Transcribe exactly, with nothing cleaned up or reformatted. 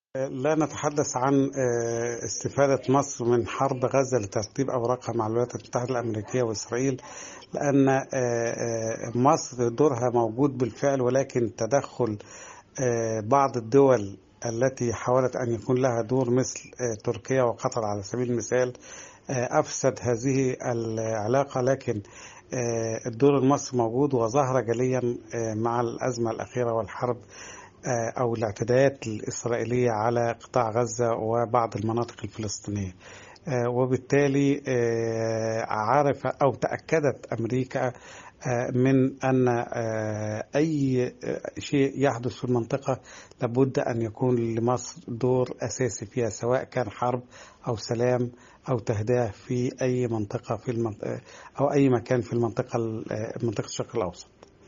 لا نتحدث عن استفادة مصر من حرب غزة لترتيب أوراقها مع الولايات المتحدة الأمريكية وإسرائيل، لأن مصر دورها موجود بالفعل، ولكن تدخل بعض الدول التي حاولت أن يكون لها دور مثل تركيا وقطر على سبيل المثال أفسد هذه العلاقة. لكن الدور المصري موجود وظهر جليا مع الأزمة الأخيرة والحرب أو الاعتداءات الإسرائيلية على قطاع غزة وبعض المناطق الفلسطينية. وبالتالي عرف أو تأكدت أمريكا من أن أي شيء يحدث في المنطقة لابد أن يكون لمصر دور أساسي فيها، سواء كان حرب أو سلام أو تهدئة في أي منطقة في المنطقة أو أي مكان في المنطقة منطقة الشرق الأوسط.